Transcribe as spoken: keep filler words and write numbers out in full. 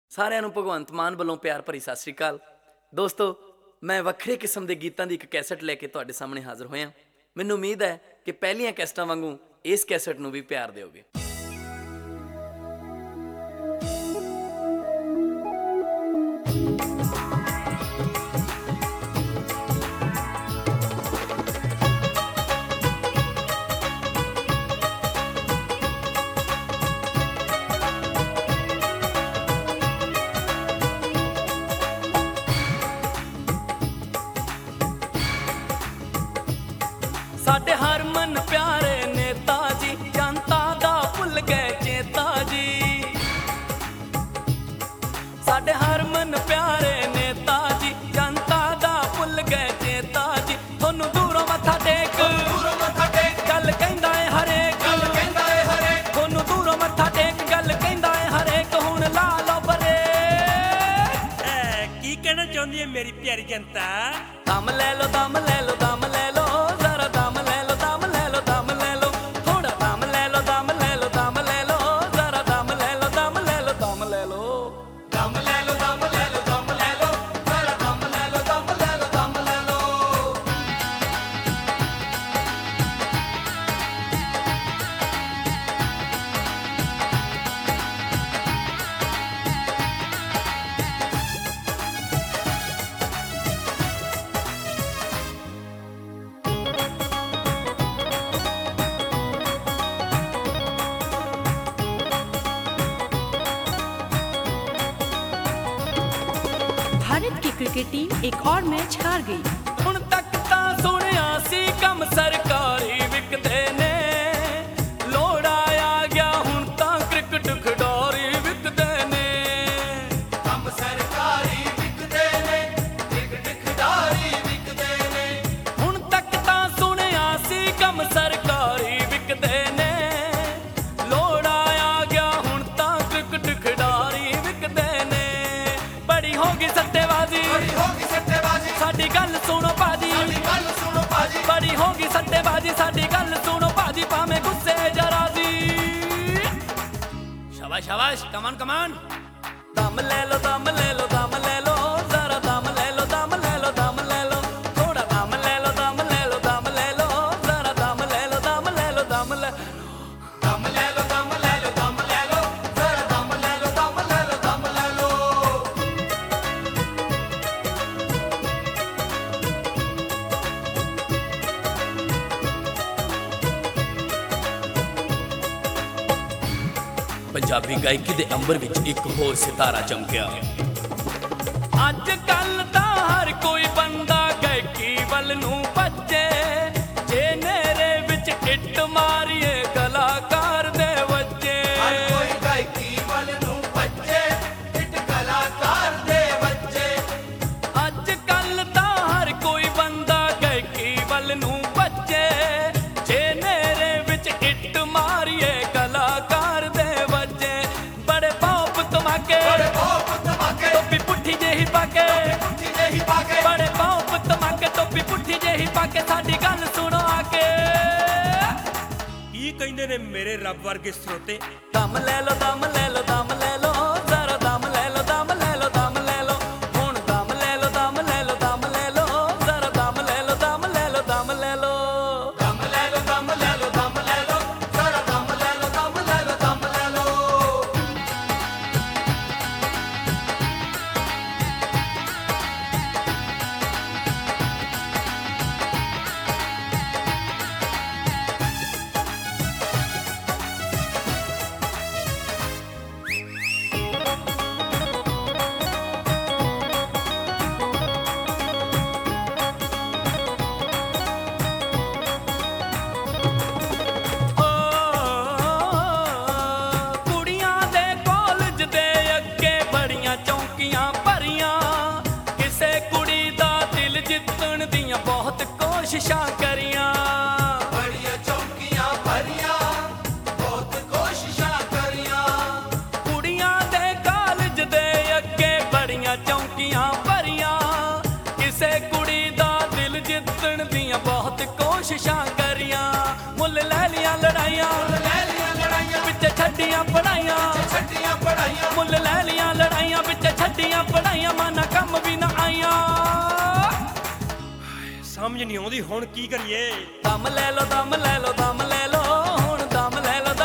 ਸਾਰਿਆਂ ਨੂੰ ਭਗਵੰਤ ਮਾਨ ਵੱਲੋਂ ਪਿਆਰ ਭਰੀ ਸਤਿ ਸ਼੍ਰੀ ਅਕਾਲ। ਦੋਸਤੋ, ਮੈਂ ਵੱਖਰੇ ਕਿਸਮ ਦੇ ਗੀਤਾਂ ਦੀ ਇੱਕ ਕੈਸਟ ਲੈ ਕੇ ਤੁਹਾਡੇ ਸਾਹਮਣੇ ਹਾਜ਼ਰ ਹੋਇਆ। ਮੈਨੂੰ ਉਮੀਦ ਹੈ ਕਿ ਪਹਿਲੀਆਂ ਕੈਸਟਾਂ ਵਾਂਗੂ ਇਸ ਕੈਸਟ ਨੂੰ ਵੀ ਪਿਆਰ ਦਿਓਗੇ। ਸਾਡੇ ਹਰਮਨ ਪਿਆਰੇ ਨੇਤਾ ਜੀ, ਜਨਤਾ ਦਾ ਭੁੱਲ ਗਏ ਚੇਤਾ ਜੀ। ਸਾਡੇ ਹਰਮਨ ਪਿਆਰੇ ਨੇਤਾ ਜੀ, ਜਨਤਾ ਦਾ ਭੁੱਲ ਗਏ ਚੇਤਾ ਜੀ। ਤੁਹਾਨੂੰ ਦੂਰੋਂ ਮੱਥਾ ਟੇਕ, ਦੂਰੋਂ ਮੱਥਾ ਟੇਕ, ਗੱਲ ਕਹਿੰਦਾ ਏ ਹਰੇਕ, ਗੱਲ ਕਹਿੰਦਾ ਏ ਹਰੇਕ। ਤੁਹਾਨੂੰ ਦੂਰੋਂ ਮੱਥਾ ਟੇਕ, ਗੱਲ ਕਹਿੰਦਾ ਏ ਹਰੇਕ। ਹੁਣ ਲਾ ਲਓ ਬਰੇ। ਕੀ ਕਹਿਣਾ ਚਾਹੁੰਦੀ ਹੈ ਮੇਰੀ ਪਿਆਰੀ ਜਨਤਾ? ਦਮ ਲੈ ਲਓ, ਦਮ ਲੈ ਲਓ, ਦਮ ਲੈ ਲਓ, ਜ਼ਰਾ ਦਮ ਲੈ ਲਓ, ਦਮ ਲੈ ਲਓ, ਦਮ ਲੈ ਲਓ, ਥੋੜਾ ਦਮ ਲੈ ਲਓ, ਦਮ ਲੈ ਲਓ, ਦਮ ਲੈ ਲਓ, ਜ਼ਰਾ ਦਮ ਲੈ ਲਓ, ਦਮ ਲੈ ਲਓ, ਦਮ ਲੈ ਲਓ, ਦਮ ਲੈ ਲਓ, ਦਮ ਲੈ ਲਓ, ਦਮ ਲੈ ਲਓ, ਜ਼ਰਾ ਦਮ ਲੈ ਲਓ, ਦਮ ਲੈ ਲਓ, ਦਮ ਲੈ ਲਓ। भारत की क्रिकेट टीम एक और मैच हार गई। ਹੁਣ ਤੱਕ ਤਾਂ ਸੁਣਿਆ ਸੀ ਕੰਮ ਸਰਕਾਰੀ ਵਿਕਦੇ ਨੇ, ਲੋੜ ਆ ਗਿਆ ਹੁਣ ਤਾਂ ਕ੍ਰਿਕਟ ਖਿਡਾਰੀ ਵਿਕਦੇ ਨੇ। ਕੰਮ ਸਰਕਾਰੀ ਵਿਕਦੇ ਨੇ, ਕ੍ਰਿਕਟ ਖਿਡਾਰੀ ਵਿਕਦੇ ਨੇ। ਹੁਣ ਤੱਕ ਤਾਂ ਸੁਣਿਆ ਸੀ ਕੰਮ ਸਰਕਾਰੀ ਵਿਕਦੇ ਨੇ, ਲੋੜ ਆ ਗਿਆ ਹੁਣ ਤਾਂ ਕ੍ਰਿਕਟ ਖਿਡਾਰੀ ਵਿਕਦੇ ਨੇ। ਬੜੀ ਹੋ ਗਈ ਸੱਟੇਬਾਜ਼ੀ, ਬੜੀ ਹੋ ਗਈ ਸੱਟੇਬਾਜ਼ੀ, ਸਾਡੀ ਗੱਲ ਸੁਣੋ ਭਾਜੀ, ਸਾਡੀ ਗੱਲ ਸੁਣੋ ਭਾਜੀ। ਬੜੀ ਹੋ ਗਈ ਸੱਟੇਬਾਜ਼ੀ, ਸਾਡੀ ਗੱਲ ਸੁਣੋ ਭਾਜੀ, ਭਾਵੇਂ ਗੁੱਸੇ ਜਰਾ ਜੀ। ਸ਼ਾਬਾਸ਼ ਸ਼ਾਬਾਸ਼, ਕਮਾਨ ਕਮਾਨ। ਦਮ ਲੈ ਲਓ, ਦਮ ਲੈ ਲਓ, ਦਮ ਲੈ ਲਓ, ਜ਼ਰਾ ਦਮ ਲੈ ਲਓ, ਦਮ ਲੈ ਲਓ, ਦਮ ਲੈ ਲਓ, ਥੋੜਾ ਦਮ ਲੈ ਲਓ, ਦਮ ਲੈ ਲਓ, ਦਮ ਲੈ ਲਓ, ਜ਼ਰਾ ਦਮ ਲੈ ਲਓ, ਦਮ ਲੈ ਲਓ, ਦਮ ਲੈ ਦਮ ਲੈ ਲਓ, ਦਮ ਲੈ ਲਓ, ਦਮ ਲੈ ਲਓ, ਜ਼ਰਾ ਦਮ ਲੈ ਲਓ, ਦਮ ਲੈ ਲਓ, ਦਮ ਲੈ ਲਓ। ਪੰਜਾਬੀ ਗਾਇਕੀ ਦੇ ਅੰਬਰ ਵਿੱਚ ਇੱਕ ਹੋਰ ਸਿਤਾਰਾ ਚਮਕਿਆ। ਅੱਜ ਕੱਲ ਤਾਂ ਹਰ ਕੋਈ ਬੰਦਾ ਗਾਇਕੀ ਵੱਲ ਨੂੰ ਭੱਜੇ, ਜੇ ਨੇਰੇ ਵਿੱਚ ਇੱਟ ਮਾਰੀਏ ਕਲਾਕਾਰ ਦੇ ਵੱਜੇ। ਹਰ ਕੋਈ ਗਾਇਕੀ ਵੱਲ ਨੂੰ ਭੱਜੇ, ਇੱਟ ਕਲਾਕਾਰ ਦੇ ਵੱਜੇ। ਅੱਜ ਕੱਲ ਤਾਂ ਹਰ ਕੋਈ ਬੰਦਾ ਗਾਇਕੀ ਵੱਲ ਨੂੰ ਭੱਜੇ, ਜੇ ਨੇਰੇ ਵਿੱਚ ਇੱਟ ਮਾਰੀਏ ਕਲਾਕਾਰ ਦੇ ਵੱਜੇ। ਬੜੇ ਪੌਪ ਧਮਾਕੇ, ਬੜੇ ਪੌਪ ਧਮਾਕੇ, ਟੋਪੀ ਪੁੱਠੀ ਜਿਹੀ ਪਾ ਕੇ, ਪੁੱਠੀ ਜਿਹੀ ਪਾ ਕੇ। ਬੜੇ ਪੌਪ ਧਮਾਕੇ, ਟੋਪੀ ਪੁੱਠੀ ਜਿਹੀ ਪਾ ਕੇ, ਸਾਡੀ ਗੱਲ ਸੁਣੋ ਆ ਕੇ। ਕੀ ਕਹਿੰਦੇ ਨੇ ਮੇਰੇ ਰੱਬ ਵਰਗੇ ਸਰੋਤੇ? ਦਮ ਲੈ ਲਓ, ਦਮ ਲੈ ਲਓ, ਦਮ ਲੈ ਲਓ, ਜ਼ਰਾ ਦਮ ਲੈ ਲਓ, ਦਮ ਲੈ ਲਓ, ਦਮ ਲੈ ਲਓ, ਹੁਣ ਦਮ ਲੈ ਲਓ, ਦਮ ਲੈ ਲਓ, ਦਮ ਲੈ ਲਓ, ਜ਼ਰਾ ਦਮ ਲੈ ਲਓ, ਦਮ ਲੈ ਲਓ, ਦਮ ਲੈ ਲਓ, ਦਮ ਲੈ ਲਓ, ਦਮ ਲੈ ਲਓ, ਦਮ ਲੈ ਲਓ, ਜ਼ਰਾ ਦਮ ਲੈ ਲਓ, ਦਮ ਲੈ ਲਓ, ਦਮ ਲੈ ਲਓ। ਕੁੜੀਆਂ ਦੇ ਕਾਲਜ ਦੇ ਅੱਗੇ ਬੜੀਆਂ ਚੌਂਕੀਆਂ ਭਰੀਆਂ, ਕਿਸੇ ਕੁੜੀ ਦਾ ਦਿਲ ਜਿੱਤਣ ਦੀਆਂ ਬਹੁਤ ਕੋਸ਼ਿਸ਼ਾਂ ਕਰੀਆਂ। ਬੜੀਆਂ ਚੌਂਕੀਆਂ ਭਰੀਆਂ, ਬਹੁਤ ਕੋਸ਼ਿਸ਼ਾਂ ਕਰੀਆਂ। ਕੁੜੀਆਂ ਦੇ ਕਾਲਜ ਦੇ ਅੱਗੇ ਬੜੀਆਂ ਚੌਂਕੀਆਂ ਭਰੀਆਂ, ਕਿਸੇ ਕੁੜੀ ਦਾ ਦਿਲ ਜਿੱਤਣ ਦੀਆਂ ਬਹੁਤ ਕੋਸ਼ਿਸ਼ਾਂ ਕਰੀਆਂ। ਮੁੱਲ ਲੈ ਲੀਆਂ ਲੜਾਈਆਂ, ਪਿੱਛੇ ਛੱਡੀਆਂ ਪੜਾਈਆਂ, ਮੁੱਲ ਲੈ ਲੀਆਂ ਲੜਾਈਆਂ। ਛੱਡੀਆਂ ਪੜਾਈਆਂ ਮਾਨਾ ਕੰਮ ਵੀ ਨਾ ਆਈਆਂ ਸਮਝ ਨਹੀਂ ਆਉਂਦੀ ਹੁਣ ਕੀ ਕਰੀਏ ਦਮ ਲੈ ਲੋ ਦਮ ਲੈ ਲੋ ਦਮ ਲੈ ਲੋ ਹੁਣ ਦਮ ਲੈ ਲੋ